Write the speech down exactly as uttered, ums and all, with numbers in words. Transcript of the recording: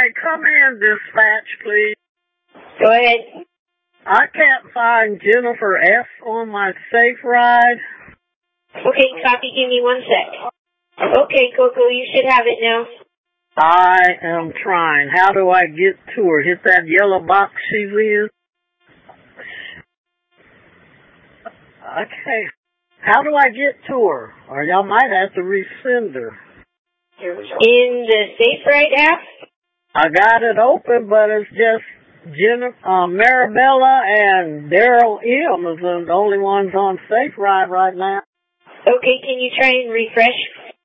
Hey, come in, dispatch, please. Go ahead. I can't find Jennifer F. on my safe ride. Okay, copy. Give me one sec. Okay, Coco, you should have it now. I am trying. How do I get to her? Hit that yellow box she's in? Okay. How do I get to her? Or y'all might have to resend her. In the Safe Ride app? I got it open, but it's just Jennifer, uh, Marabella and Daryl M. is the only ones on Safe Ride right now. Okay, can you try and refresh